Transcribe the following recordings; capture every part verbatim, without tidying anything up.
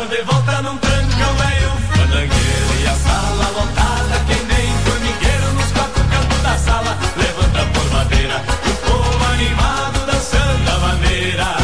Tamo de volta num trancão velho fandangueiro e a sala lotada que nem formigueiro nos quatro cantos da sala. Levanta a polvadeira e o povo animado dançando a maneira.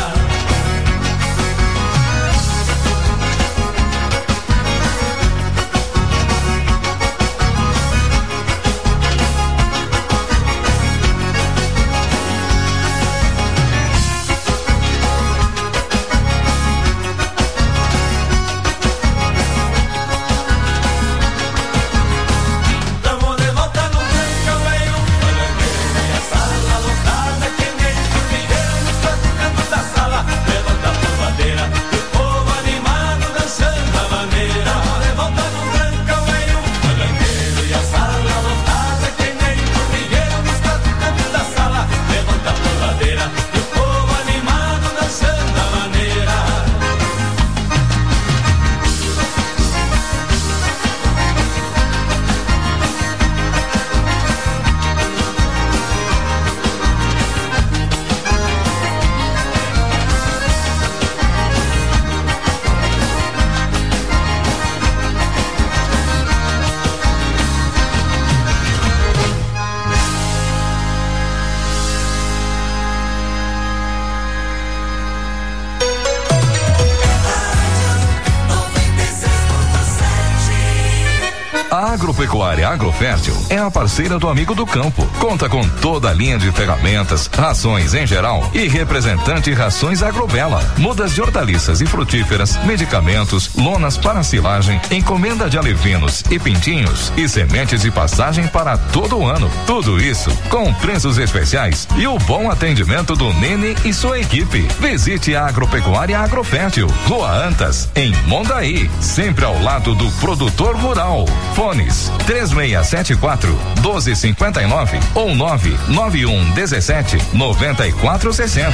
Agropecuária Agrofértil é a parceira do amigo do campo. Conta com toda a linha de ferramentas, rações em geral e representante Rações Agrobela. Mudas de hortaliças e frutíferas, medicamentos, lonas para silagem, encomenda de alevinos e pintinhos e sementes de passagem para todo o ano. Tudo isso com preços especiais e o bom atendimento do Nene e sua equipe. Visite a Agropecuária Agrofértil, Rua Antas, em Mondaí, sempre ao lado do produtor rural. Fones três seis sete quatro, um dois cinco nove ou nove nove um um sete, nove quatro seis zero.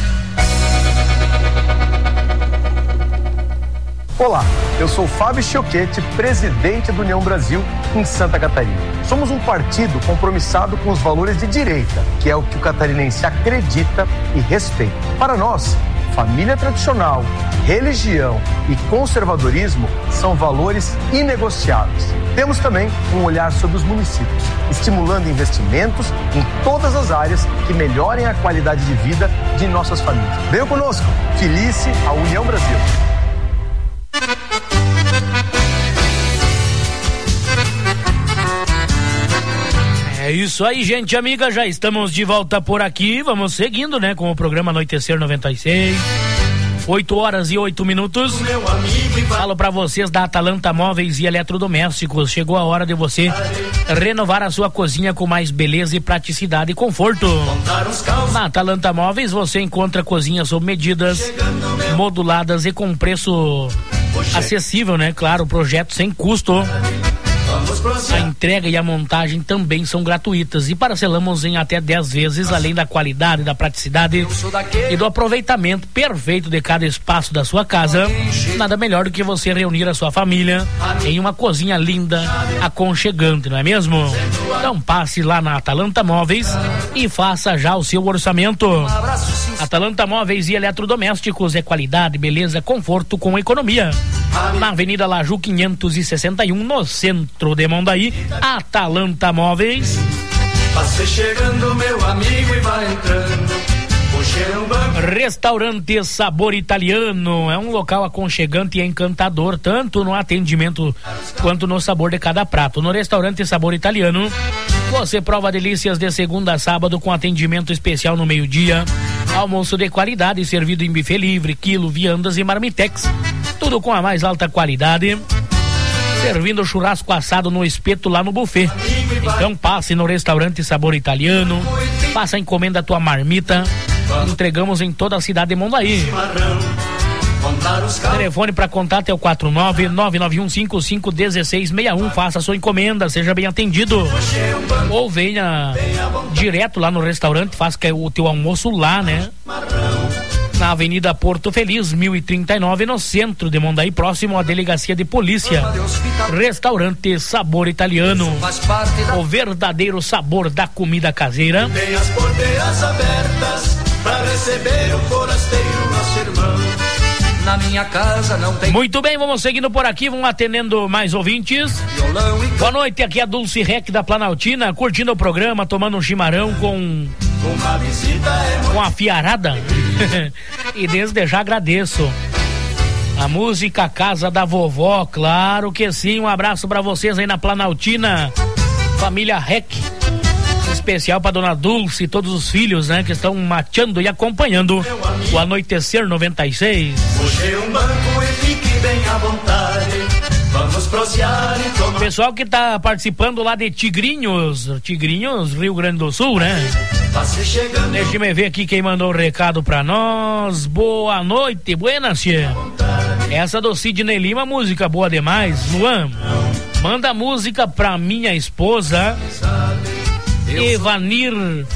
Olá, eu sou Fábio Chioquete, presidente do União Brasil em Santa Catarina. Somos um partido compromissado com os valores de direita, que é o que o catarinense acredita e respeita. Para nós, família tradicional, religião e conservadorismo são valores inegociáveis. Temos também um olhar sobre os municípios, estimulando investimentos em todas as áreas que melhorem a qualidade de vida de nossas famílias. Venham conosco, filice a União Brasil. É isso aí, gente amiga, já estamos de volta por aqui, vamos seguindo, né, com o programa Anoitecer noventa e seis, oito horas e oito minutos. Falo pra vocês da Atalanta Móveis e Eletrodomésticos, chegou a hora de você renovar a sua cozinha com mais beleza e praticidade e conforto. Na Atalanta Móveis você encontra cozinhas sob medidas, moduladas e com preço acessível, né, claro, projeto sem custo. A entrega e a montagem também são gratuitas e parcelamos em até dez vezes, além da qualidade, da praticidade e do aproveitamento perfeito de cada espaço da sua casa. Nada melhor do que você reunir a sua família em uma cozinha linda, aconchegante, não é mesmo? Então passe lá na Atalanta Móveis e faça já o seu orçamento. Atalanta Móveis e Eletrodomésticos é qualidade, beleza, conforto com economia. Na Avenida Laju quinhentos e sessenta e um, no centro de Mondaí, Atalanta Móveis. Passe chegando, meu amigo, e vai entrando. Restaurante Sabor Italiano é um local aconchegante e encantador, tanto no atendimento quanto no sabor de cada prato. No Restaurante Sabor Italiano, você prova delícias de segunda a sábado com atendimento especial no meio-dia, almoço de qualidade servido em buffet livre, quilo, viandas e marmitex, tudo com a mais alta qualidade, servindo churrasco assado no espeto lá no buffet. Então passe no Restaurante Sabor Italiano, faça a encomenda a tua marmita, entregamos em toda a cidade de Mondaí. O telefone para contato é o quatro nove nove nove um cinco cinco um seis seis um. Faça a sua encomenda, seja bem atendido. Ou venha direto lá no restaurante, faça o teu almoço lá, né? Na Avenida Porto Feliz, mil e trinta e nove, no centro de Mondaí, próximo à Delegacia de Polícia. Restaurante Sabor Italiano, o verdadeiro sabor da comida caseira. Tem as porteiras abertas para receber o forasteiro, nosso irmão. Na minha casa não tem. Muito bem, vamos seguindo por aqui, vamos atendendo mais ouvintes. Violão e... Boa noite, aqui é a Dulce Rec da Planaltina, curtindo o programa, tomando um chimarrão com Uma visita é com a fiarada. E desde já agradeço. A música Casa da Vovó, claro que sim. Um abraço pra vocês aí na Planaltina, família Rec. Especial pra dona Dulce e todos os filhos, né, que estão mateando e acompanhando o Anoitecer noventa e seis. Puxei um banco e fique bem à vontade. Vamos prosear e tomar. Pessoal que tá participando lá de Tigrinhos, Tigrinhos, Rio Grande do Sul, né? Passe chegando. Deixa eu ver aqui quem mandou o recado pra nós. Boa noite, buenas, tia. Essa do Sidney Lima, música boa demais. Luan, manda música pra minha esposa Evanir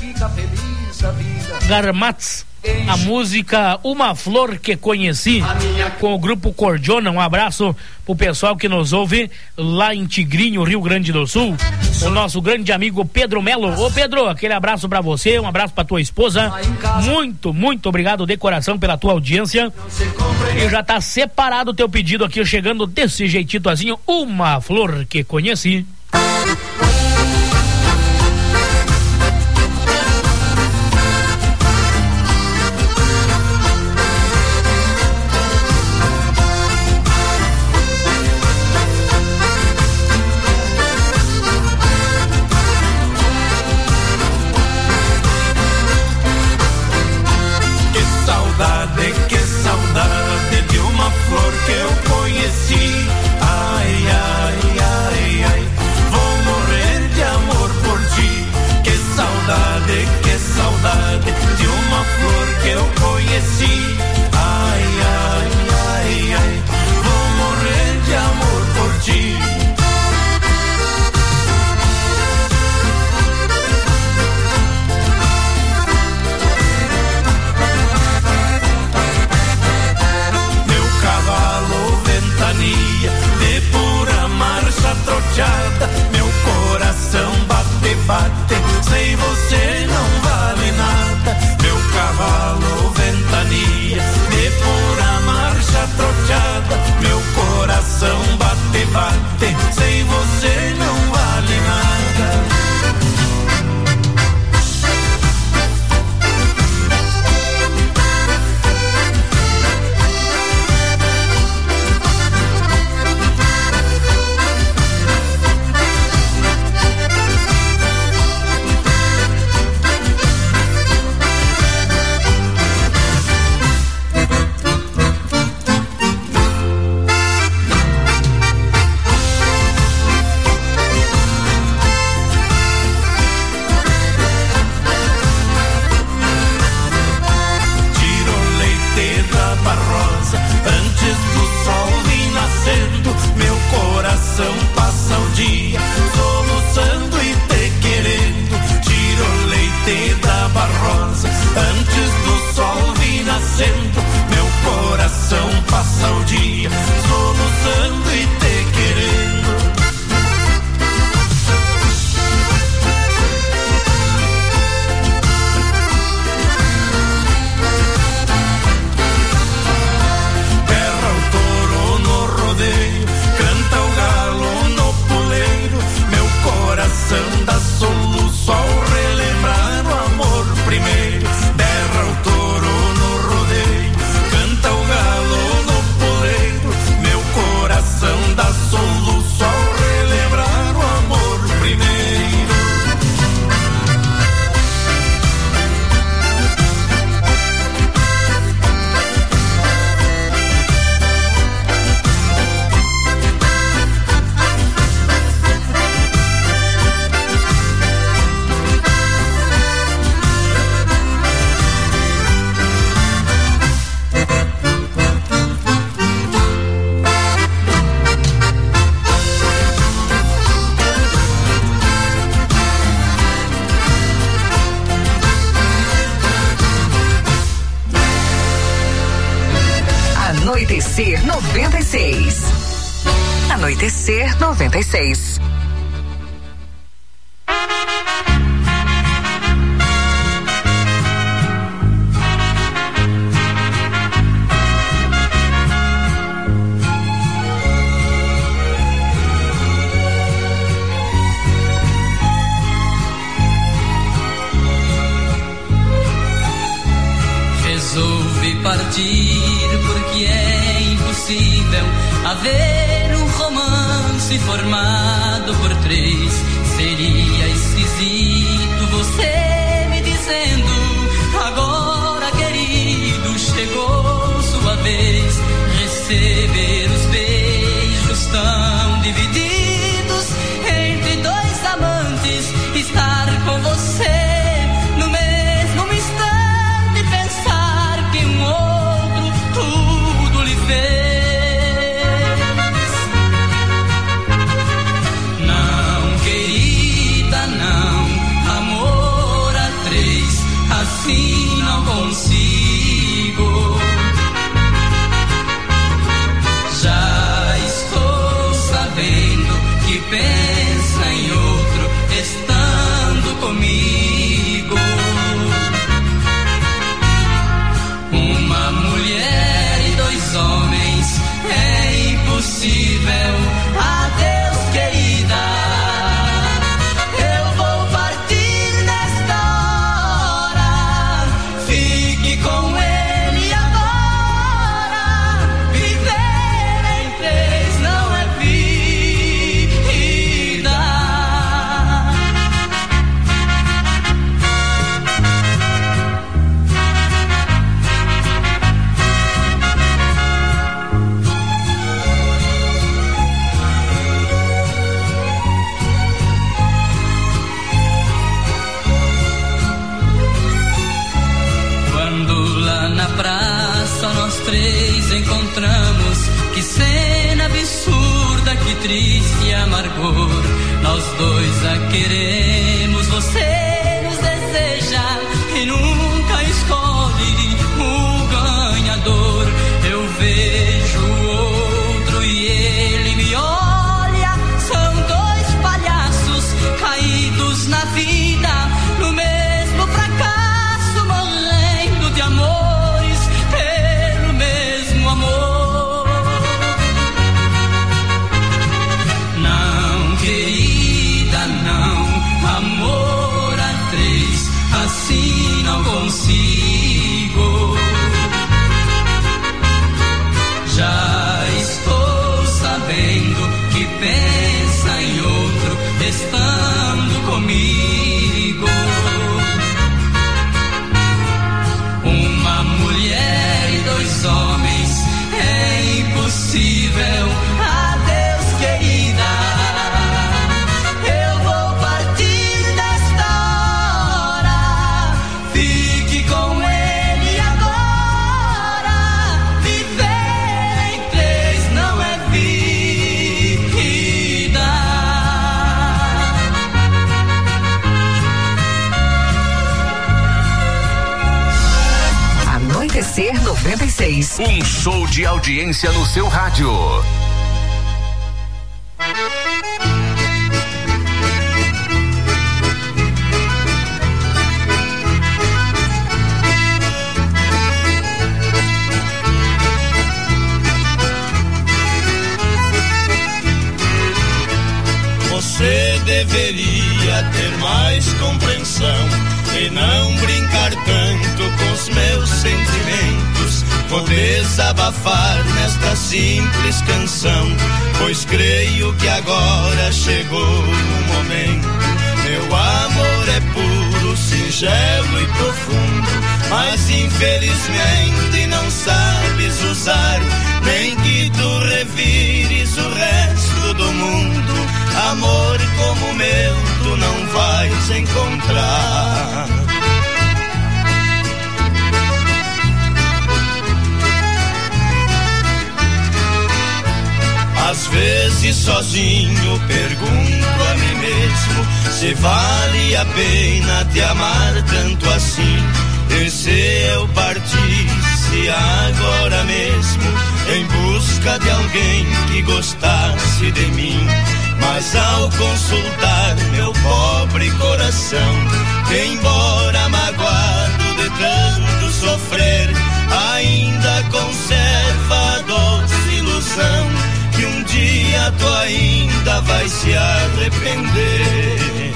Garmatz, a música Uma Flor Que Conheci, com o grupo Cordiona. Um abraço pro pessoal que nos ouve lá em Tigrinho, Rio Grande do Sul. O nosso grande amigo Pedro Melo. Ô Pedro, aquele abraço pra você, um abraço pra tua esposa. Muito, muito obrigado de coração pela tua audiência. E já tá separado o teu pedido aqui, chegando desse jeititozinho, Uma Flor Que Conheci. Que saudade de uma flor que eu conheci. Ai, ai, ai, ai, vou morrer de amor por ti. Que saudade, que saudade de uma flor que eu conheci. Ai, ai, ai, ai, vou morrer de amor por ti. De pura marcha troteada, meu coração bate, bate, sem você não vale nada. Meu cavalo ventania, de pura marcha troteada, meu coração bate, bate, sem você não vale nada. Passa o dia soluçando e te querendo. Tiro o leite da barrosa antes do sol vir nascendo. Meu coração passa o dia soluçando e te querendo. Berra o touro no rodeio, canta o galo no puleiro. Meu coração dá soluço ao relembrar o amor primeiro. Berra o touro no rodeio, canta o galo no puleiro. Meu coração dá soluço ao relembrar o amor primeiro. Anoitecer noventa e seis. Anoitecer noventa e seis. haver um romance formado por três. Seria esquisito você me dizendo: agora, querido, chegou sua vez. Receber os beijos tão divididos entre dois amantes, estar com você no mesmo instante, pensar que um outro tudo lhe fez. Não, querida, não, amor a três, assim não consigo. Já estou sabendo que pensa em outro estando comigo. Uma mulher e dois homens é impossível. Adeus, querida. Eu vou partir nesta hora. Fique com ele agora. Viver em três não é vida. Quando lá na praça nós três encontramos, que cena absurda, que triste amargor. Nós dois a queremos, você nos deseja e nunca escolhe o ganhador. Eu vejo o outro e ele me olha. São dois palhaços caídos na vida, no mesmo fracasso, morrendo de amores pelo mesmo amor. Não, querida, não, amor a três, assim não consigo. Já estou sabendo que pensa em outro estando comigo. Uma mulher e dois homens é impossível. Adeus, querida. Eu vou partir desta hora. Fique com ele agora. Viver em três não é vida. Anoitecer noventa e seis. Um show de audiência no seu rádio. Você deveria ter mais compreensão e não brincar tanto com os meus sentimentos. Vou desabafar nesta simples canção, pois creio que agora chegou o momento. Meu amor é puro, singelo e profundo, mas infelizmente não sabes usar, nem que tu revires o resto do mundo. Amor como o meu tu não vais encontrar. Às vezes sozinho pergunto a mim mesmo se vale a pena te amar tanto assim. E se eu partisse agora mesmo em busca de alguém que gostasse de mim? Mas ao consultar meu pobre coração, embora magoado de tanto sofrer, ainda conserva a doce ilusão que um dia tu ainda vai se arrepender.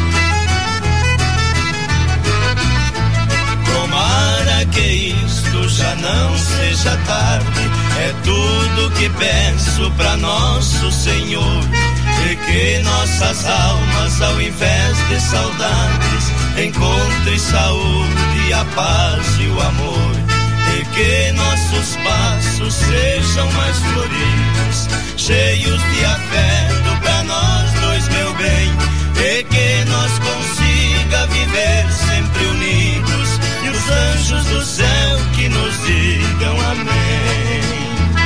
Tomara que isto já não seja tarde, é tudo que peço pra nosso Senhor. E que nossas almas, ao invés de saudades, encontrem saúde, a paz e o amor. E que nossos passos sejam mais floridos, cheios de afeto pra nós dois, meu bem. E que nós consiga viver sempre unidos, e os anjos do céu que nos digam amém.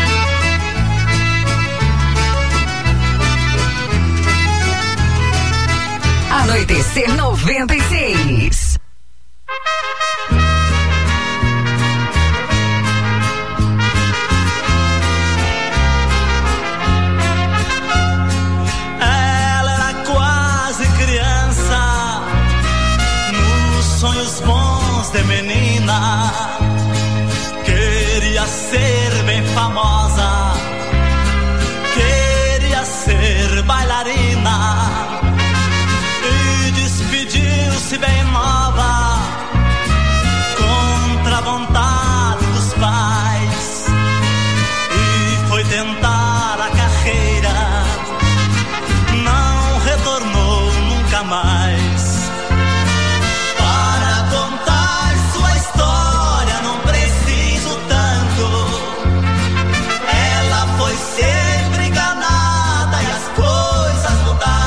Anoitecer noventa e seis. Ela era quase criança, nos sonhos bons de menina. Queria ser bem famosa, queria ser bailarina. Despediu-se bem nova, contra a vontade dos pais, e foi tentar a carreira, não retornou nunca mais. Para contar sua história não preciso tanto, ela foi sempre enganada e as coisas mudaram.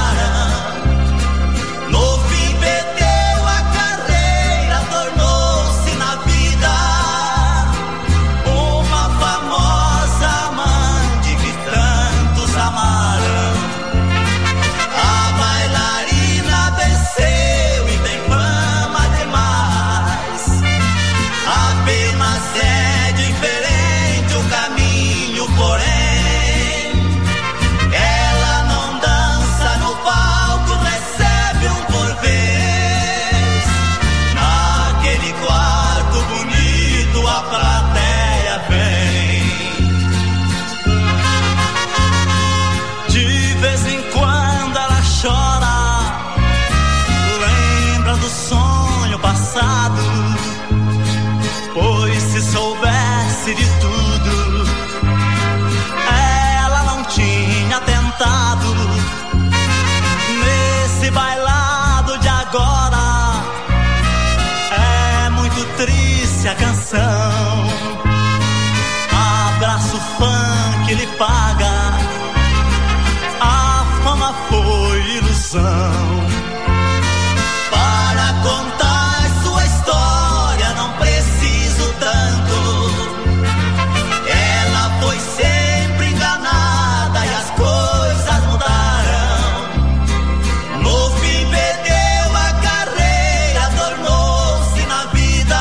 Pois se soubesse de tudo, ela não tinha tentado. Nesse bailado de agora é muito triste a canção. Abraço funk lhe paga, a fama foi ilusão. Para contar sua história não preciso tanto, ela foi sempre enganada e as coisas mudaram. No fim perdeu a carreira, tornou-se na vida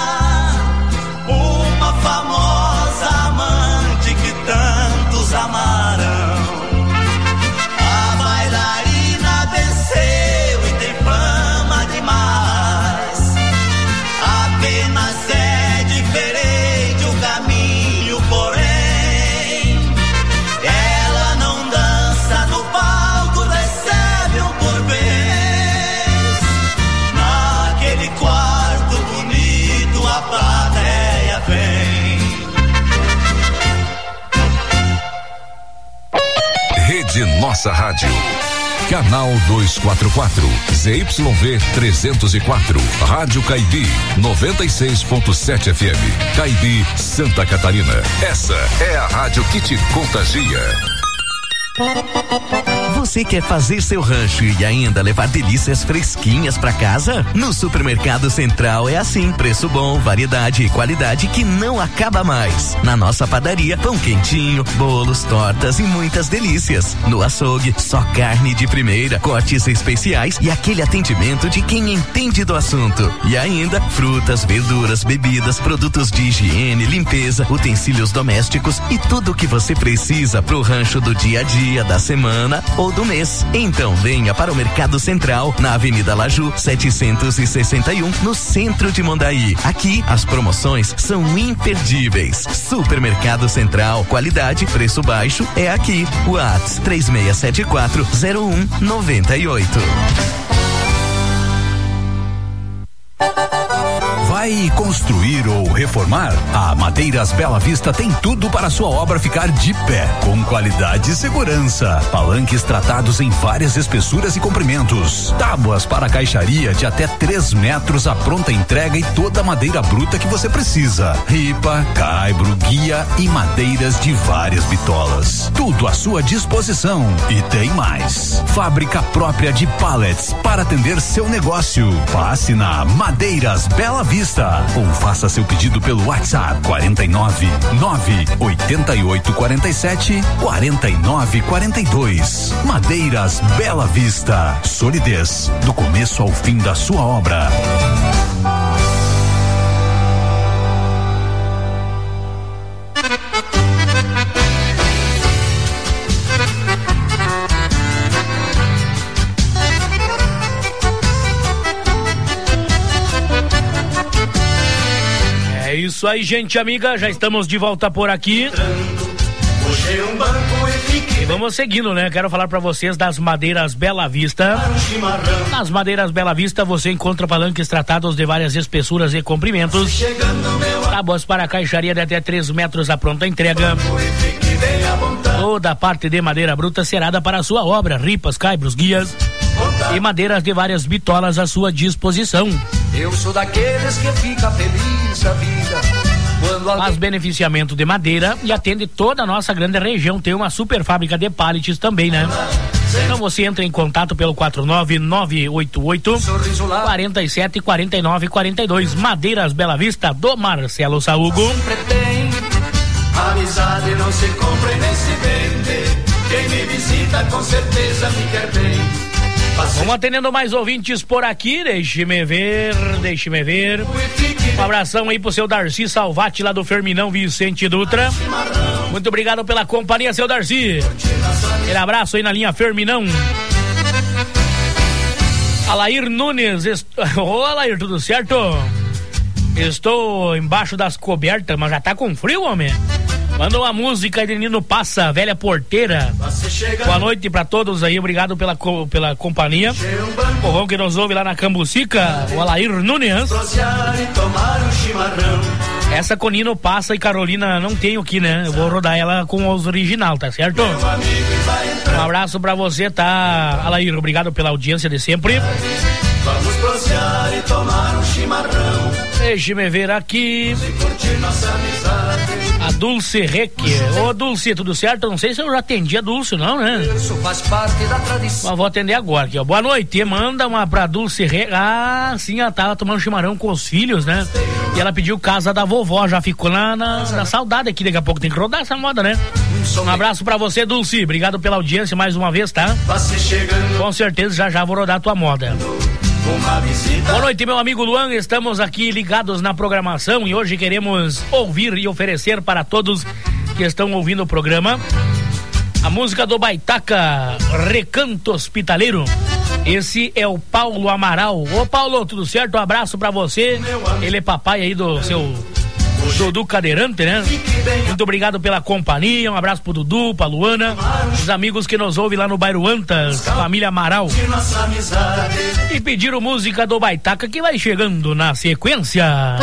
uma famosa amante que tantos amaram. A bailarina venceu e tem fama demais, apenas é diferente o caminho, porém ela não dança no palco, recebe um por vez. Naquele quarto bonito a plateia vem. Rede Nossa Rádio. Canal duzentos e quarenta e quatro, Z Y V trezentos e quatro, Rádio Caibi, noventa e seis ponto sete F M, Caibi, Santa Catarina. Essa é a rádio que te contagia. Você quer fazer seu rancho e ainda levar delícias fresquinhas pra casa? No Supermercado Central é assim, preço bom, variedade e qualidade que não acaba mais. Na nossa padaria, pão quentinho, bolos, tortas e muitas delícias. No açougue, só carne de primeira, cortes especiais e aquele atendimento de quem entende do assunto. E ainda, frutas, verduras, bebidas, produtos de higiene, limpeza, utensílios domésticos e tudo o que você precisa pro rancho do dia a dia, da semana ou do mês. Então venha para o Mercado Central, na Avenida Laju, setecentos e sessenta e um, no centro de Mondaí. Aqui as promoções são imperdíveis. Supermercado Central, qualidade, preço baixo, é aqui. WhatsApp três seis sete quatro zero um nove oito. Vai Vai construir ou reformar? A Madeiras Bela Vista tem tudo para sua obra ficar de pé, com qualidade e segurança. Palanques tratados em várias espessuras e comprimentos. Tábuas para caixaria de até três metros à pronta entrega e toda a madeira bruta que você precisa. Ripa, caibro, guia e madeiras de várias bitolas. Tudo à sua disposição. E tem mais. Fábrica própria de pallets para atender seu negócio. Passe na Madeiras Bela Vista ou faça seu pedido pelo WhatsApp quarenta e nove, nove oitenta e oito quarenta e sete, quarenta e nove quarenta e dois. Madeiras Bela Vista. Solidez do começo ao fim da sua obra. É isso aí, gente amiga, já estamos de volta por aqui. E vamos seguindo, né? Quero falar pra vocês das madeiras Bela Vista. Nas madeiras Bela Vista você encontra palanques tratados de várias espessuras e comprimentos. Tábuas para caixaria de até três metros à pronta entrega. Toda a parte de madeira bruta cerada para a sua obra. Ripas, caibros, guias e madeiras de várias bitolas à sua disposição. Eu sou daqueles que fica feliz a vida. Faz beneficiamento de madeira e atende toda a nossa grande região. Tem uma super fábrica de pallets também, né? Então você entra em contato pelo quatro nove nove oito oito, quarenta e sete, quarenta e nove, quarenta e dois. Madeiras Bela Vista, do Marcelo Saúgo. Amizade não se compra e nem se vende. Quem me visita com certeza me quer bem. Vamos atendendo mais ouvintes por aqui, deixe-me ver, deixe-me ver. Um abração aí pro seu Darcy Salvati lá do Ferminão Vicente Dutra. Muito obrigado pela companhia, seu Darcy. Aquele abraço aí na linha Ferminão. Alair Nunes, est... ô Alair, tudo certo? Estou embaixo das cobertas, mas já tá com frio, homem. Manda uma música de Nino Passa, Velha Porteira. Boa noite pra todos aí, obrigado pela, co, pela companhia. O povão que nos ouve lá na Cambucica, o Alair Nunes. Essa com Nino Passa e Carolina não tenho aqui, né? Eu vou rodar ela com os original, tá certo? Um abraço pra você, tá, Alair? Obrigado pela audiência de sempre. Vamos prosear e tomar um chimarrão. Deixe-me ver aqui. A Dulce Reque. Ô Dulce, tudo certo? Não sei se eu já atendi a Dulce, não, né? Isso faz parte da tradição. Mas vou atender agora aqui, ó. Boa noite. Manda uma pra Dulce Reque. Ah, sim, ela tava tomando chimarrão com os filhos, né? E ela pediu casa da vovó. Já ficou na, na, na saudade aqui. Daqui a pouco tem que rodar essa moda, né? Um abraço pra você, Dulce. Obrigado pela audiência mais uma vez, tá? Com certeza já já vou rodar a tua moda. Boa noite, meu amigo Luan, estamos aqui ligados na programação e hoje queremos ouvir e oferecer para todos que estão ouvindo o programa a música do Baitaca, Recanto Hospitaleiro. Esse é o Paulo Amaral. Ô Paulo, tudo certo? Um abraço pra você. Ele é papai aí do seu Dudu Cadeirante, né? Muito obrigado pela companhia, um abraço pro Dudu, pra Luana, os amigos que nos ouvem lá no bairro Antas, família Amaral. E pediram música do Baitaca que vai chegando na sequência.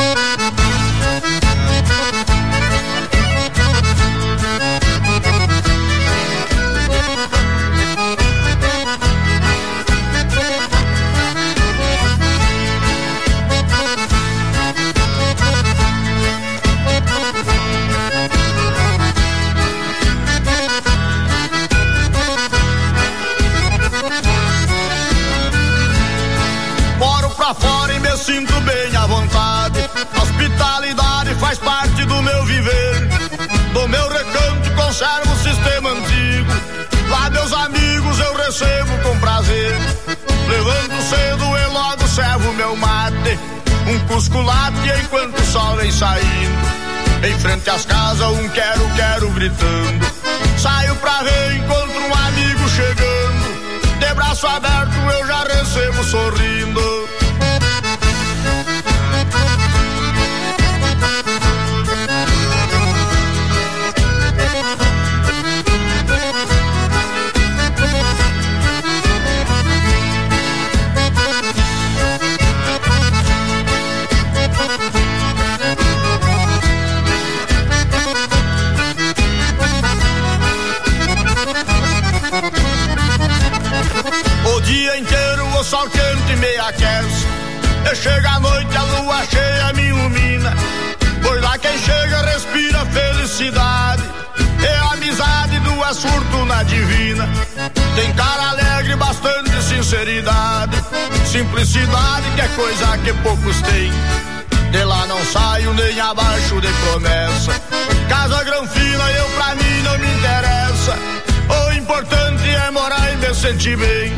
Sinto bem à vontade, hospitalidade faz parte do meu viver. Do meu recanto conservo o sistema antigo, lá meus amigos eu recebo com prazer. Levanto cedo e logo servo meu mate, um cusculate enquanto o sol vem saindo. Em frente às casas um quero, quero gritando. Saio pra ver, encontro um amigo chegando. De braço aberto eu já recebo sorrindo. me aquece. E chega a noite, a lua cheia me ilumina, pois lá quem chega respira felicidade. É amizade, duas fortunas divina. Tem cara alegre, bastante sinceridade, simplicidade que é coisa que poucos têm. De lá não saio nem abaixo de promessa. Casa granfina, eu pra mim não me interessa. O importante é morar e me sentir bem.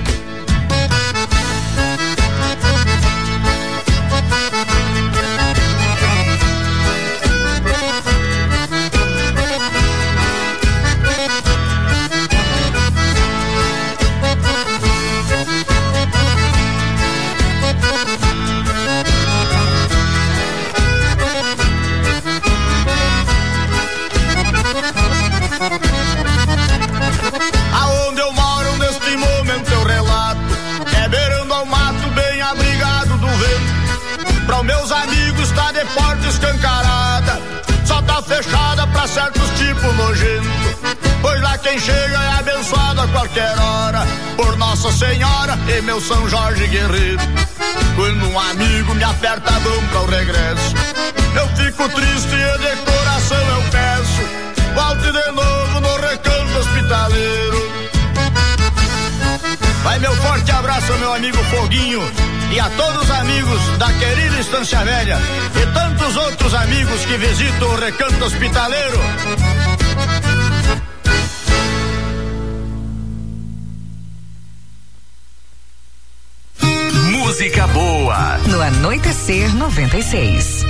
Aonde eu moro neste momento eu relato, é beirando ao mato, bem abrigado do vento. Pra os meus amigos tá de porta escancarada, só tá fechada pra certos tipos nojentos, pois lá quem chega é abençoado a qualquer hora por Nossa Senhora e meu São Jorge guerreiro. Quando um amigo me aperta a mão pra o regresso, eu fico triste e de coração eu peço, volte de novo no Recanto Hospitaleiro. Vai meu forte abraço ao meu amigo Foguinho e a todos os amigos da querida Estância Velha e tantos outros amigos que visitam o Recanto Hospitaleiro. Música boa no Anoitecer noventa e seis.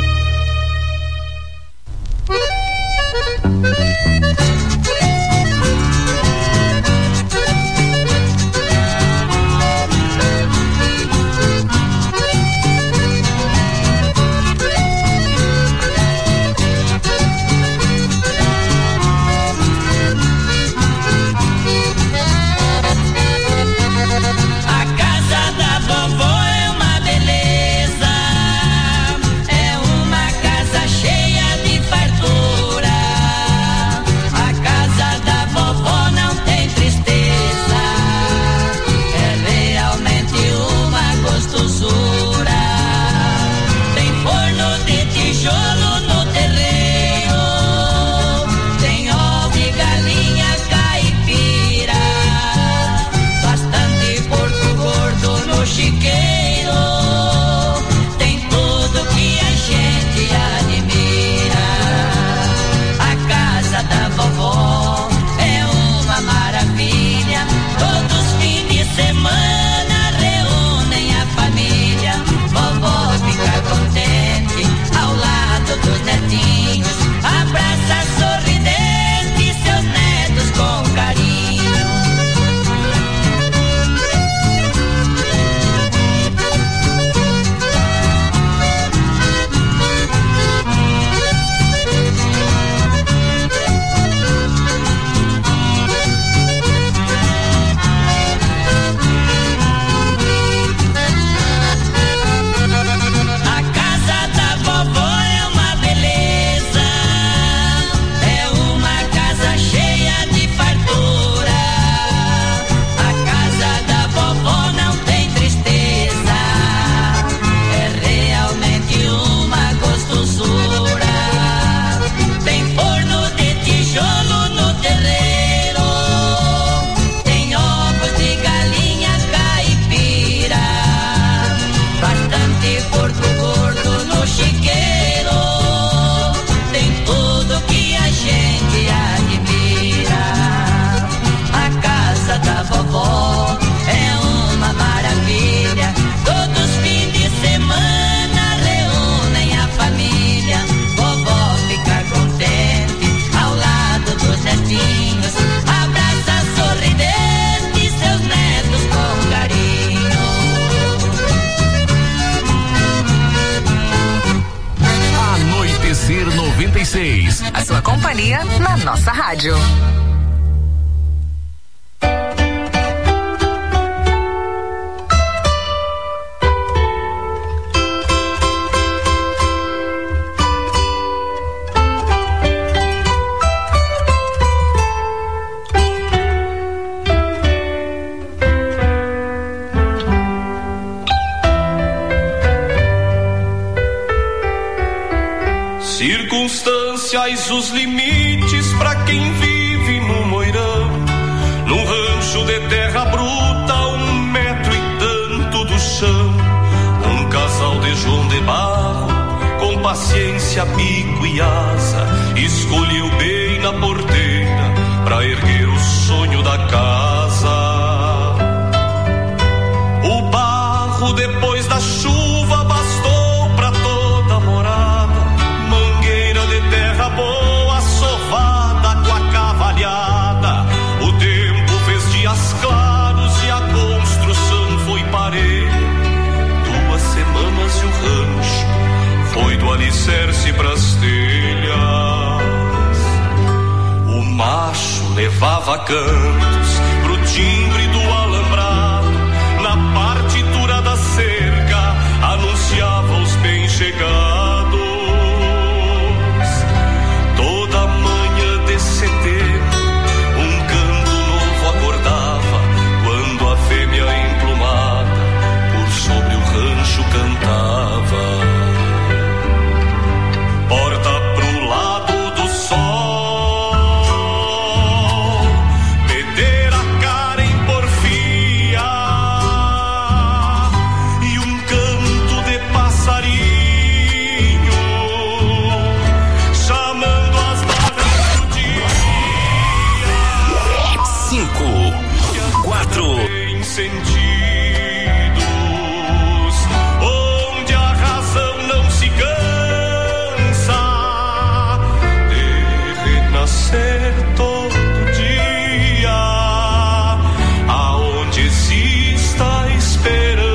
A sua companhia na nossa rádio. distâncias, os limites pra quem vive no moirão. Num rancho de terra bruta, um metro e tanto do chão. Um casal de João de Barro, com paciência, bico e asa, escolheu bem na porteira pra erguer o sonho da casa. O barro depois da chuva bastou pra toda morada, mangueira de terra boa, sovada com a cavalhada. O tempo fez dias claros e a construção foi parelha. Duas semanas e o rancho foi do alicerce pras telhas. O macho levava cantos pro timbre do alambrado, na partitura da cerca anunciava os bem-chegados. Toda manhã de setembro um canto novo acordava, quando a fêmea emplumada por sobre o rancho cantava. Porta pro lado do sol, meter a cara em porfia, e um canto de passarinho chamando as barras do dia. Cinco, quatro. Tem sentidos onde a razão não se cansa de renascer todo dia, aonde exista esperança.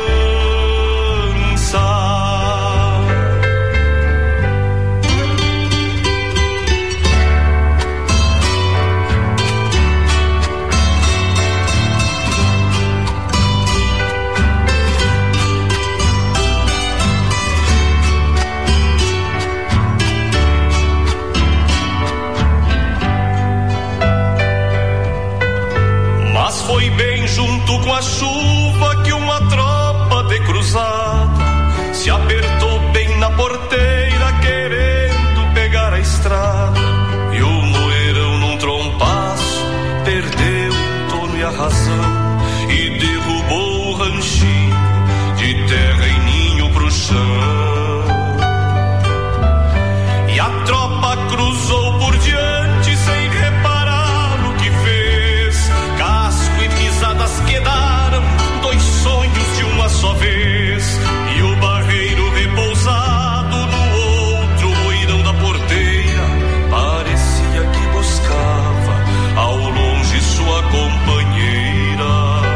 Mas foi bem junto com a chuva que uma tropa de cruzada se apertou bem na porteira, querendo pegar a estrada. E o moeirão num trompaço perdeu o tono e a razão, e derrubou o ranchinho de terra e ninho pro chão. E a tropa cruzou por diante sem reparar o que fez. Casco e pisadas quedaram, dois sonhos de uma só vez. E o barreiro repousado no outro moirão da porteira parecia que buscava ao longe sua companheira.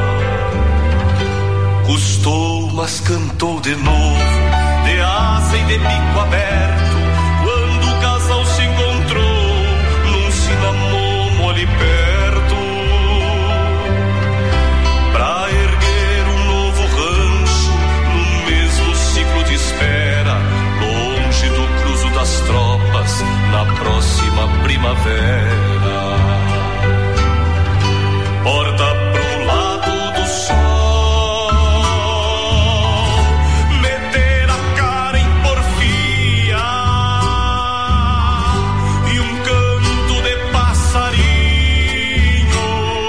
Custou, mas cantou de novo, de asa e de bico aberto, quando o casal se encontrou num cinamomo ali perto, pra erguer um novo rancho no mesmo ciclo de espera, longe do cruzo das tropas na próxima primavera. Porta pro lado do sol, meter a cara em porfia, e um canto de passarinho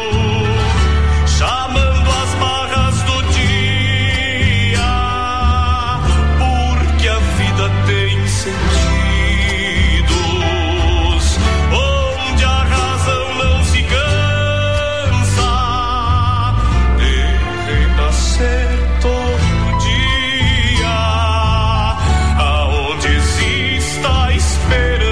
chamando as barras do dia, porque a vida tem sentidos onde a razão não se cansa de renascer todo dia, aonde exista esperança.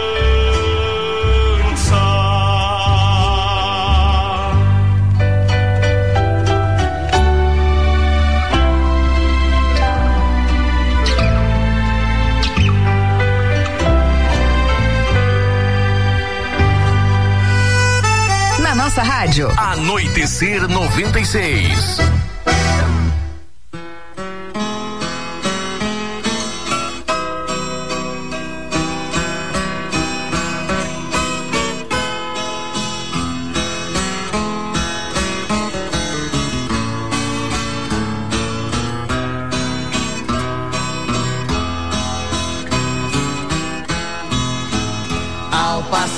Na nossa rádio. Anoitecer noventa e seis.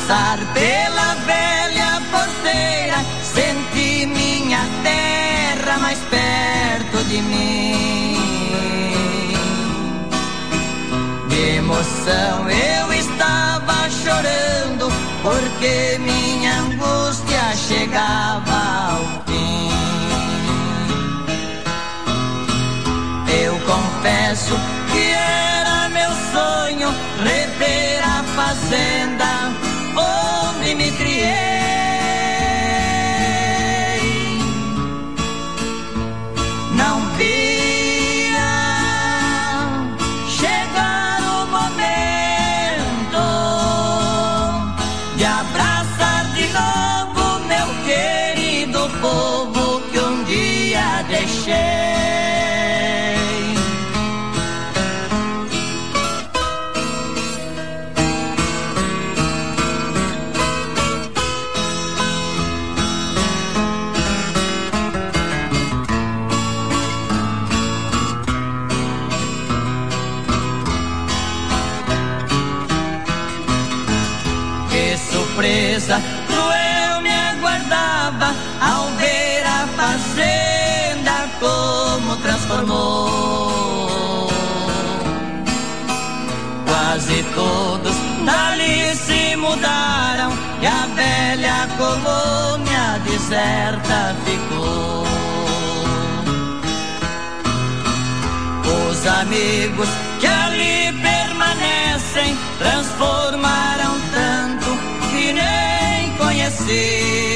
passar pela velha porteira, senti minha terra mais perto de mim. De emoção eu estava chorando, porque minha angústia chegava ao fim. Eu confesso que era meu sonho rever a fazenda onde me criei. Não via chegar o momento de abraçar de novo meu querido povo que um dia deixei. Surpresa cruel me aguardava ao ver a fazenda como transformou. Quase todos dali se mudaram e a velha colônia deserta ficou. Os amigos que ali permanecem transformaram tanto que nem conheci.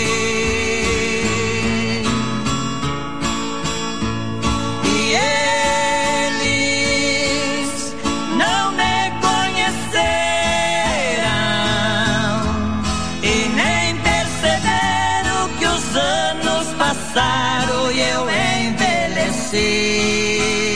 E eles não me conheceram e nem perceberam que os anos passaram e eu envelheci.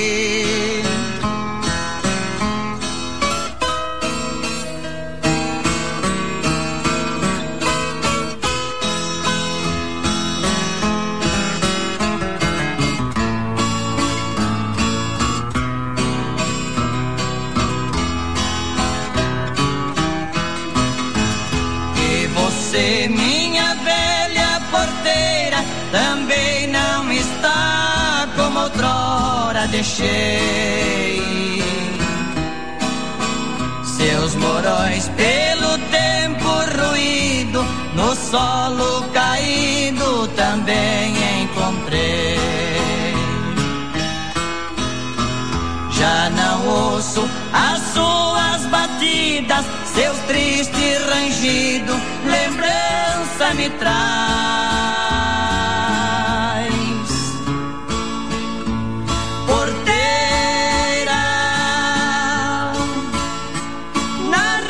Minha velha porteira também não está como outrora deixei. Seus morões pelo tempo ruído, no solo caído também encontrei. Já não ouço as suas batidas, seus tristes rangidos, lembrança me traz. Porteira, na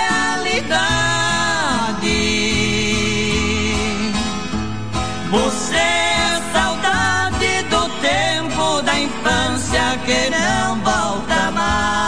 realidade, você é saudade do tempo da infância que não volta mais.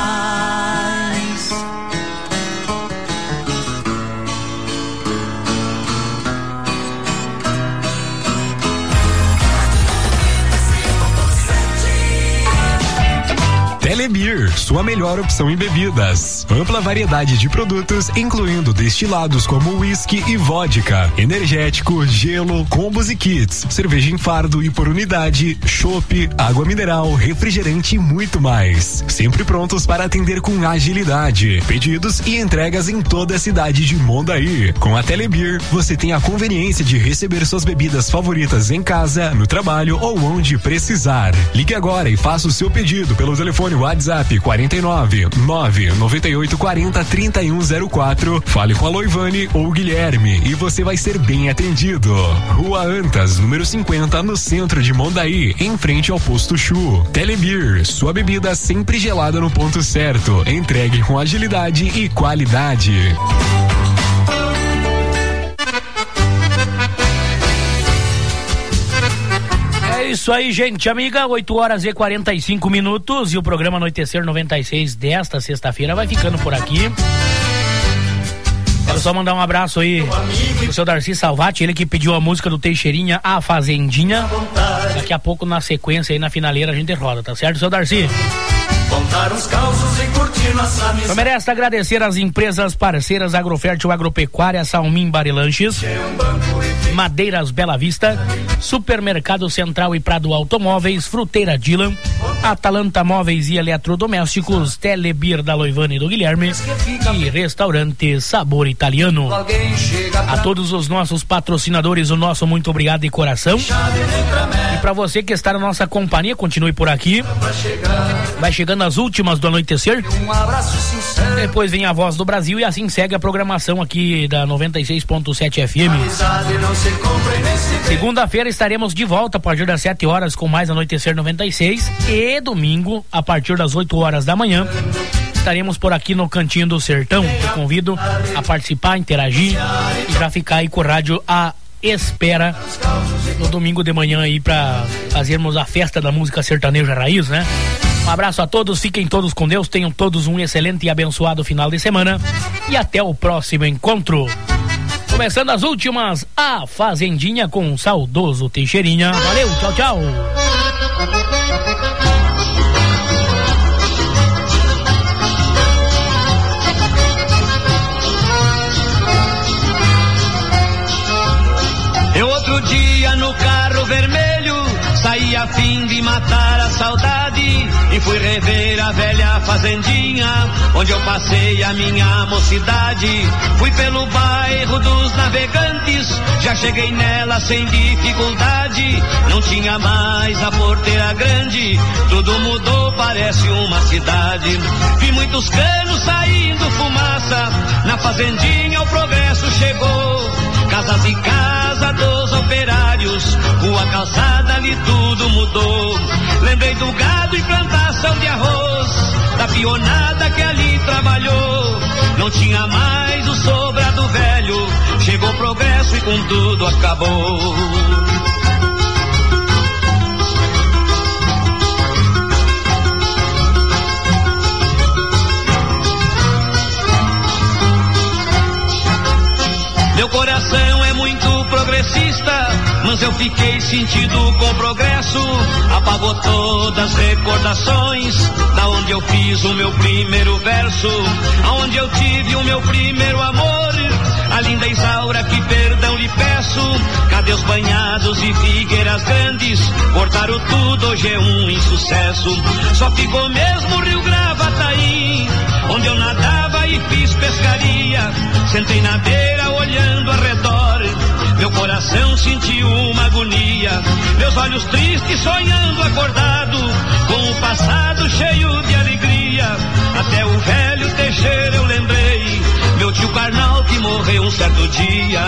Telebir, sua melhor opção em bebidas. Ampla variedade de produtos, incluindo destilados como whisky e vodka, energético, gelo, combos e kits, cerveja em fardo e por unidade, chopp, água mineral, refrigerante e muito mais. Sempre prontos para atender com agilidade. Pedidos e entregas em toda a cidade de Mondaí. Com a Telebir, você tem a conveniência de receber suas bebidas favoritas em casa, no trabalho ou onde precisar. Ligue agora e faça o seu pedido pelo telefone WhatsApp quarenta e nove, nove nove oito quarenta, trinta e um zero quatro. Fale com a Loivane ou Guilherme e você vai ser bem atendido. Rua Antas, número cinquenta, no centro de Mondaí, em frente ao posto Chu. Telebir, sua bebida sempre gelada no ponto certo. Entregue com agilidade e qualidade. É isso aí, gente amiga, oito horas e quarenta e cinco minutos e o programa Anoitecer noventa e seis desta sexta-feira vai ficando por aqui. Quero só mandar um abraço aí pro seu Darcy Salvati, ele que pediu a música do Teixeirinha, A Fazendinha. Daqui a pouco, na sequência aí, na finaleira, a gente roda, tá certo, seu Darcy? contar uns causos e curtir nossa amizade. Eu mereço agradecer às empresas parceiras Agrofértil Agropecuária, Salmim Barilanches, Madeiras Bela Vista, Supermercado Central e Prado Automóveis, Fruteira Dylan, Atalanta Móveis e Eletrodomésticos, Telebir da Loivane e do Guilherme e Restaurante Sabor Italiano. A todos os nossos patrocinadores, o nosso muito obrigado de coração. E para você que está na nossa companhia, continue por aqui. Vai chegando as últimas do anoitecer. Depois vem a Voz do Brasil e assim segue a programação aqui da noventa e seis ponto sete F M. Segunda-feira estaremos de volta a partir das sete horas com mais Anoitecer noventa e seis e domingo a partir das oito horas da manhã estaremos por aqui no Cantinho do Sertão. Te convido a participar, interagir e já ficar aí com o rádio à espera no domingo de manhã aí para fazermos a festa da música sertaneja raiz, né? Um abraço a todos, fiquem todos com Deus, tenham todos um excelente e abençoado final de semana e até o próximo encontro. Começando as últimas, a Fazendinha com o saudoso Teixeirinha. Valeu, tchau, tchau. Eu outro dia no carro vermelho saí a fim de matar a saudade e fui rever a velha fazendinha onde eu passei a minha mocidade. Fui pelo bairro dos Navegantes, já cheguei nela sem dificuldade. Não tinha mais a porteira grande, tudo mudou, parece uma cidade. Vi muitos canos saindo fumaça, na fazendinha o progresso chegou. Casas e casa dos operários, rua, calçada, ali tudo mudou. Lembrei do gado e plantação de arroz, da pionada que ali trabalhou. Não tinha mais o sobrado velho, chegou o progresso e com tudo acabou. Meu coração é muito progressista, mas eu fiquei sentido com o progresso. Apagou todas as recordações da onde eu fiz o meu primeiro verso, aonde eu tive o meu primeiro amor. A linda Isaura, que perdão lhe peço. Cadê os banhados e figueiras grandes? Cortaram tudo, hoje é um insucesso. Só ficou mesmo o Rio Gravataí, onde eu nadava e fiz pescaria. Sentei na beira olhando ao redor, meu coração sentiu uma agonia. Meus olhos tristes sonhando acordado, com o passado cheio de alegria. Até o velho Teixeira eu lembrei, meu tio Carnal que morreu um certo dia.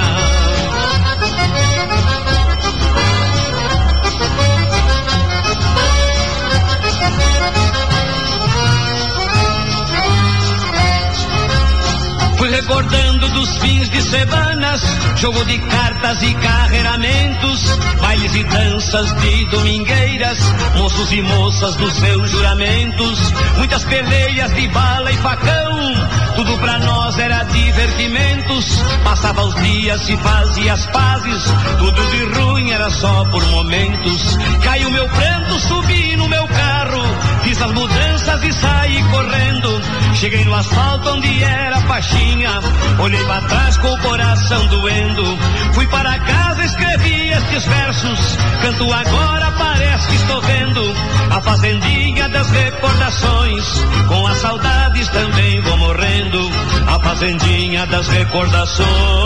Fui recordando dos fins de semanas, jogo de cartas e carreiramentos, bailes e danças de domingueiras, moços e moças dos seus juramentos, muitas peleias de bala e facão, tudo pra nós era divertimentos. Passava os dias e fazia as pazes, tudo de ruim era só por momentos. Caiu meu pranto, subi no meu carro, fiz as mudanças e saí correndo. Cheguei no asfalto onde era a faixinha, olhei pra trás com o coração doendo. Fui para casa, escrevi estes versos, canto agora, parece que estou vendo a fazendinha das recordações. Com as saudades também vou morrendo, a fazendinha das recordações.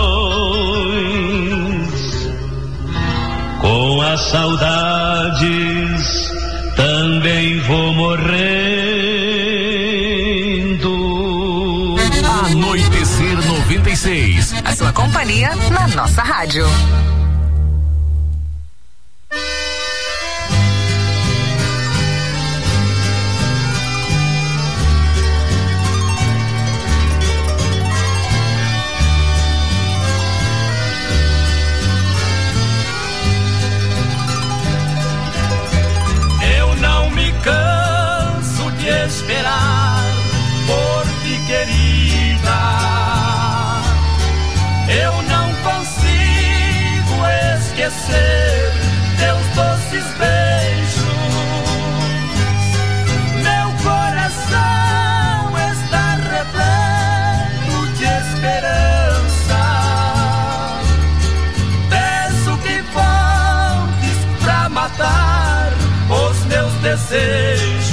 Com as saudades também vou morrendo. Anoitecer noventa e seis. A sua companhia na nossa rádio. Eu não me canso de esperar por ti, querida. Eu não consigo esquecer teus doces beijos. Meu coração desejos.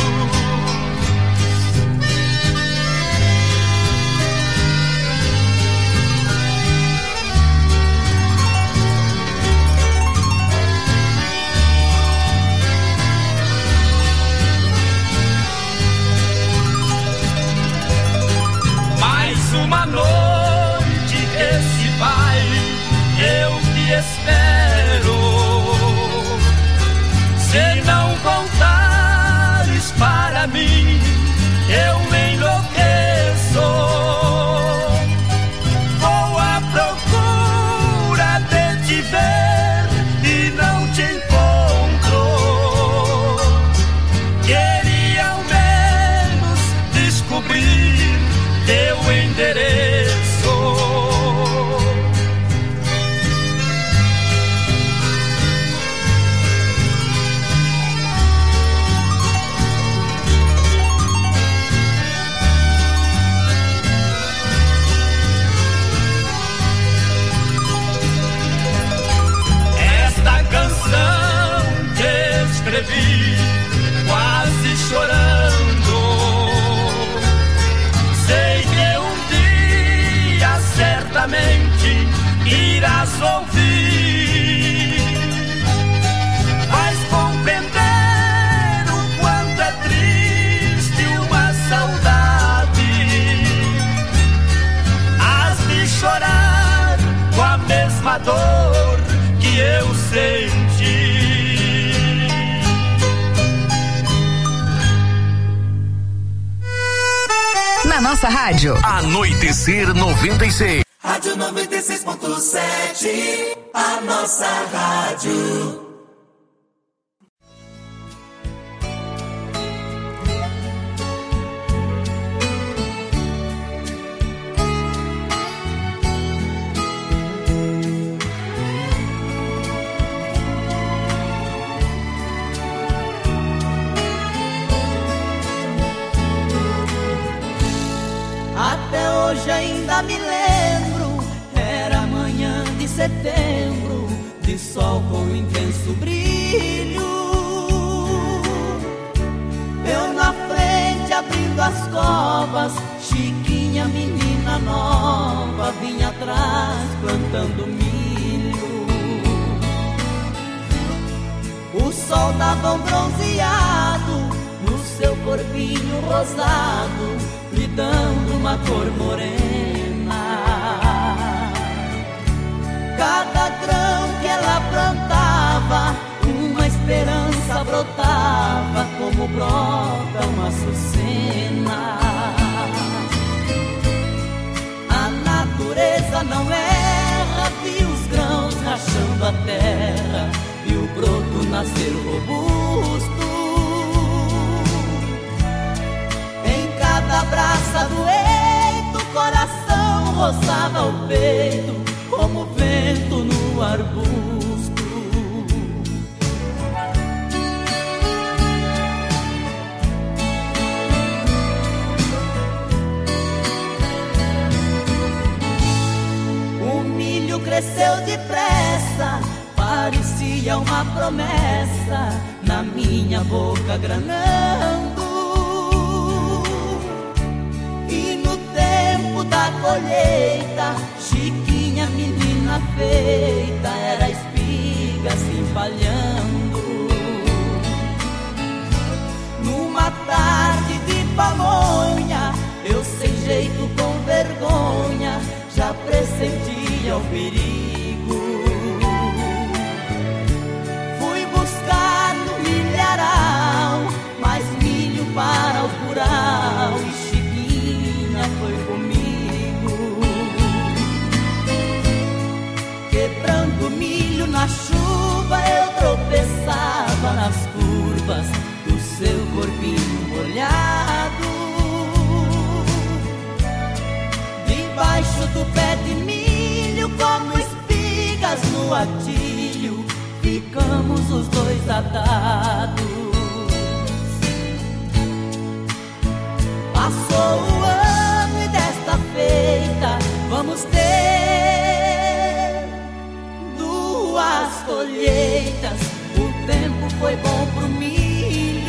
Mais uma noite que se vai, eu te espero. Se não contares para mim, eu me enlouqueço. Vou à procura de te ver e não te encontro. Queria ao menos descobrir teu endereço. Esta canção que escrevi quase chorando, sei que um dia certamente irás ouvir. Vais compreender o quanto é triste uma saudade. Has de chorar com a mesma dor que eu senti. Na nossa rádio. Anoitecer noventa e seis. Rádio noventa e seis ponto sete, a nossa rádio. Até hoje ainda me lembro, era manhã de setembro, de sol com intenso brilho. Eu na frente abrindo as covas, Chiquinha, menina nova, vinha atrás plantando milho. O sol dava um bronzeado no seu corpinho rosado, lhe dando uma cor morena. Cada grão que ela plantava, uma esperança brotava, como brota uma açucena. A natureza não erra, vi os grãos rachando a terra e o broto nascer robusto. Cada braça do eito, o coração roçava o peito, como vento no arbusto. O milho cresceu depressa, parecia uma promessa, na minha boca granando. Da colheita, Chiquinha, menina feita, era espiga se empalhando. Numa tarde de pamonha, eu sem jeito, com vergonha, já pressentia o perigo. Fui buscar no milharal mais milho para o curau, e Chiquinha foi comigo. Quebrando milho na chuva, eu tropeçava nas curvas do seu corpinho molhado. Debaixo do pé de milho, como espigas no atilho, ficamos os dois atados. Passou o ano e desta feita vamos ter duas colheitas. O tempo foi bom pro milho,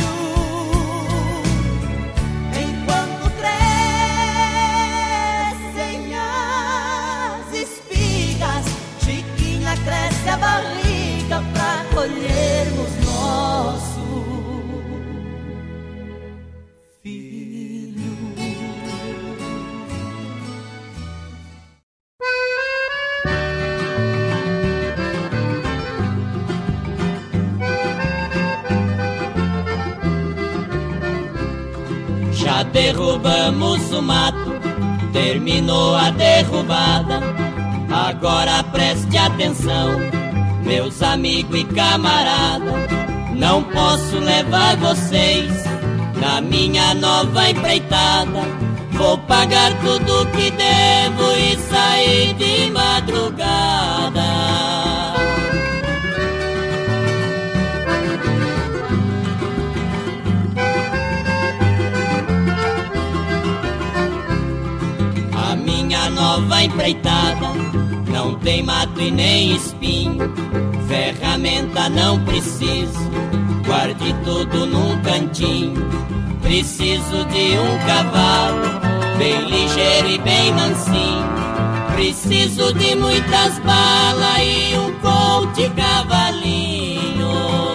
derrubamos o mato, terminou a derrubada. Agora preste atenção, meus amigos e camaradas, não posso levar vocês na minha nova empreitada. Vou pagar tudo que devo e sair de madrugada. A minha nova empreitada não tem mato e nem espinho, ferramenta não preciso, guarde tudo num cantinho. Preciso de um cavalo bem ligeiro e bem mansinho, preciso de muitas balas e um colte cavalinho.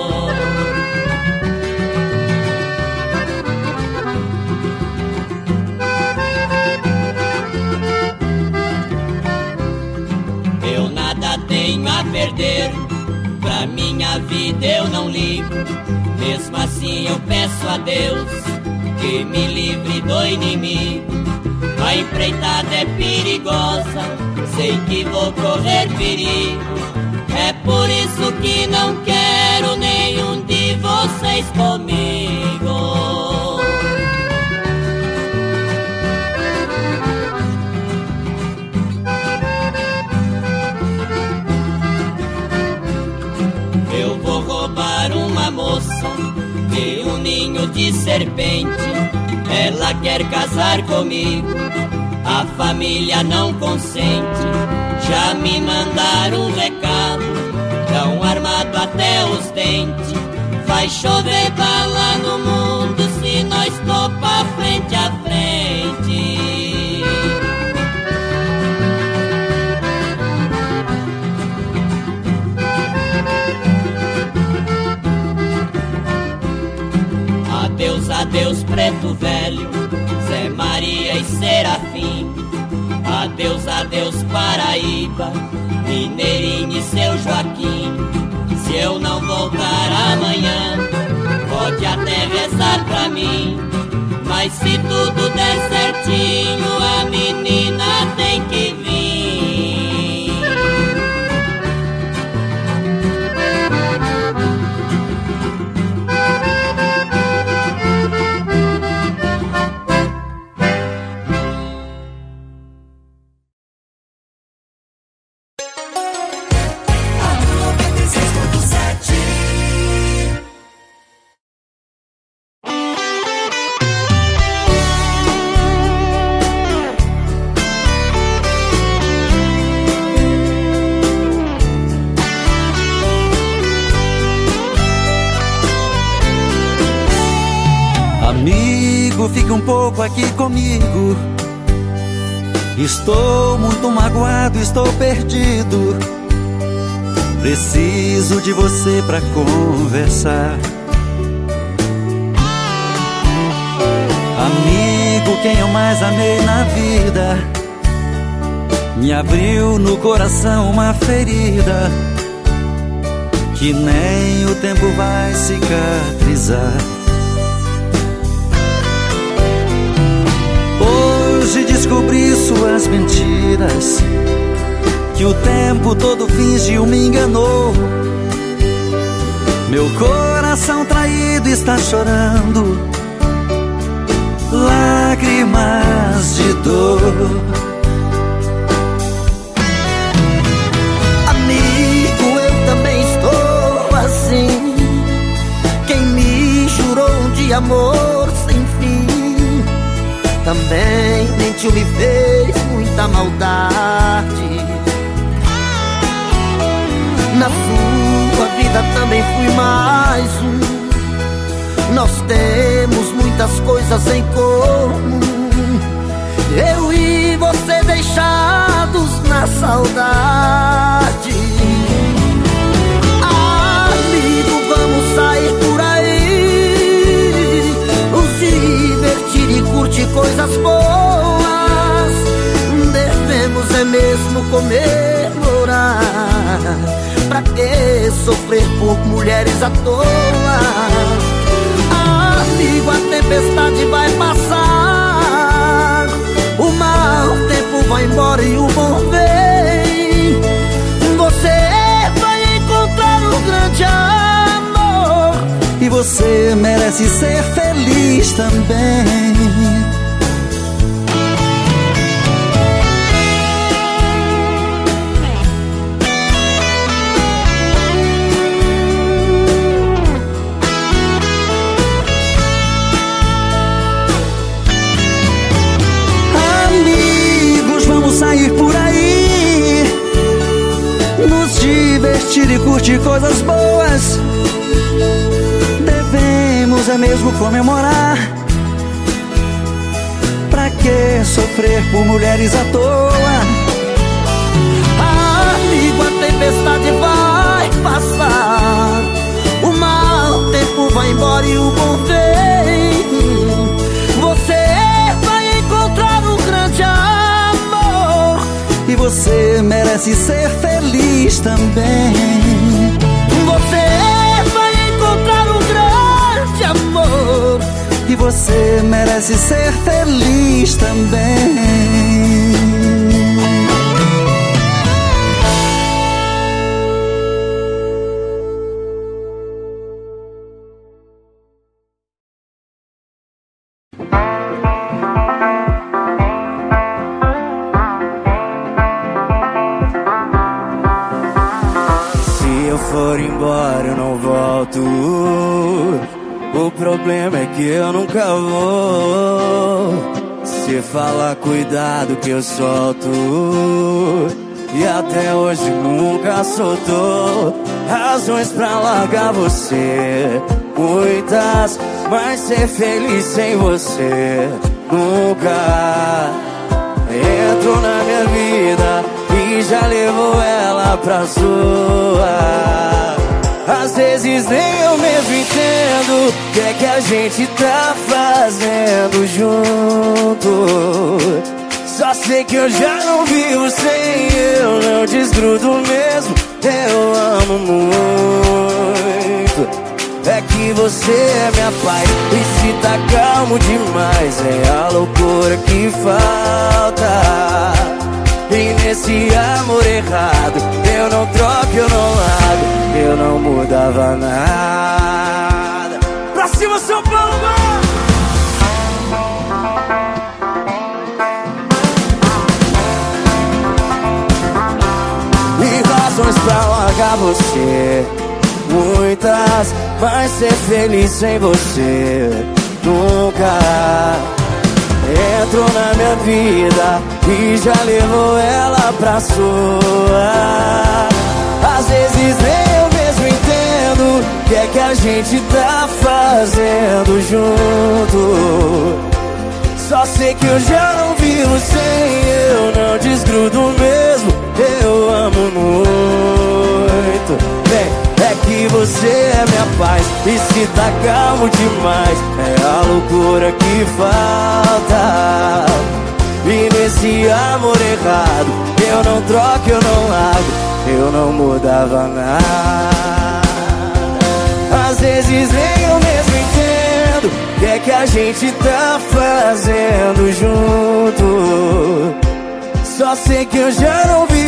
Eu nada tenho a perder, pra minha vida eu não ligo. Mesmo assim eu peço a Deus que me livre do inimigo. A empreitada é perigosa, sei que vou correr perigo. É por isso que não quero nenhum de vocês comigo. Eu vou roubar uma moça de um ninho de serpente. Ela quer casar comigo, a família não consente. Já me mandaram um recado, tão armado até os dentes. Vai chover bala no mundo se nós topar frente a frente. Adeus, adeus, preto velho, Zé Maria e Serafim. Adeus, adeus, Paraíba, Mineirinho e seu Joaquim. Se eu não voltar amanhã, pode até rezar pra mim, mas se tudo der certinho, a menina tem que vir. Fique um pouco aqui comigo. Estou muito magoado, estou perdido. Preciso de você pra conversar. Amigo, quem eu mais amei na vida, me abriu no coração uma ferida que nem o tempo vai cicatrizar. Hoje descobri suas mentiras, que o tempo todo fingiu, me enganou. Meu coração traído está chorando lágrimas de dor. Amigo, eu também estou assim. Quem me jurou de amor sem fim também mentiu, me fez muita maldade. Na sua vida também fui mais um. Nós temos muitas coisas em comum, eu e você deixados na saudade. Amigo, vamos sair por aí, nos divertir e curtir coisas boas. Devemos é mesmo comemorar, pra que sofrer por mulheres à toa? Amigo, a tempestade vai passar, mau tempo vai embora e o bom vem. Você vai encontrar um grande amor e você merece ser feliz também. Sair por aí, nos divertir e curtir coisas boas. Devemos é mesmo comemorar. Pra que sofrer por mulheres à toa? Amigo, a tempestade vai passar, o mau tempo vai embora e o bom vem. Você vai encontrar um grande amor e você merece ser feliz também. Você vai encontrar um grande amor e você merece ser feliz também. O problema é que eu nunca vou. Se falar cuidado que eu solto, e até hoje nunca soltou. Razões pra largar você, muitas, mas ser feliz sem você nunca. Entrou na minha vida e já levou ela pra sua. Às vezes nem eu mesmo entendo o que é que a gente tá fazendo junto. Só sei que eu já não vivo sem, eu não desgrudo mesmo, eu amo muito. É que você é minha paz, e se tá calmo demais é a loucura que falta. E nesse amor errado, eu não troco, eu não largo, eu não mudava nada. Pra cima, São Paulo! E razões pra largar você, muitas, mas ser feliz sem você nunca. Entrou na minha vida e já levou ela pra sua. Às vezes nem eu mesmo entendo o que é que a gente tá fazendo junto. Só sei que eu já não vivo sem, eu não desgrudo mesmo, eu amo muito. Bem, é que você é minha paz, e se tá calmo demais é a loucura que falta. E nesse amor errado, eu não troco, eu não largo, eu não mudava nada. Às vezes nem eu mesmo entendo o que é que a gente tá fazendo junto. Só sei que eu já não vi